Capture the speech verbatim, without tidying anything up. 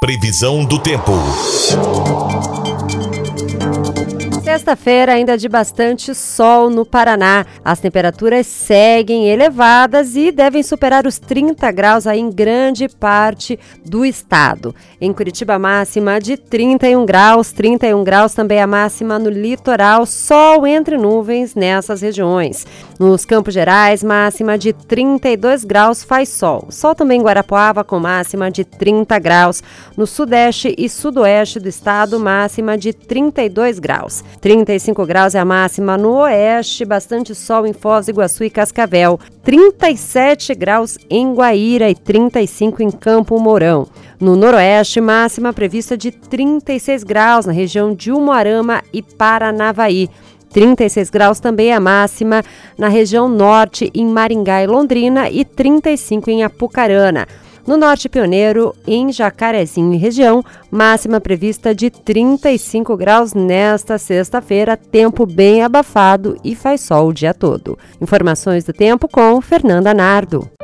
Previsão do tempo. Sexta-feira ainda de bastante sol no Paraná. As temperaturas seguem elevadas e devem superar os trinta graus aí em grande parte do estado. Em Curitiba, máxima de trinta e um graus, trinta e um graus também a máxima no litoral, sol entre nuvens nessas regiões. Nos Campos Gerais, máxima de trinta e dois graus, faz sol. Sol também em Guarapuava com máxima de trinta graus. No sudeste e sudoeste do estado, máxima de trinta e dois graus. trinta e cinco graus é a máxima no oeste, bastante sol em Foz do Iguaçu e Cascavel. trinta e sete graus em Guaíra e trinta e cinco em Campo Mourão. No noroeste, máxima prevista de trinta e seis graus na região de Umuarama e Paranavaí. trinta e seis graus também é a máxima na região norte, em Maringá e Londrina, e trinta e cinco em Apucarana. No Norte Pioneiro, em Jacarezinho e região, máxima prevista de trinta e cinco graus nesta sexta-feira, tempo bem abafado e faz sol o dia todo. Informações do tempo com Fernanda Nardo.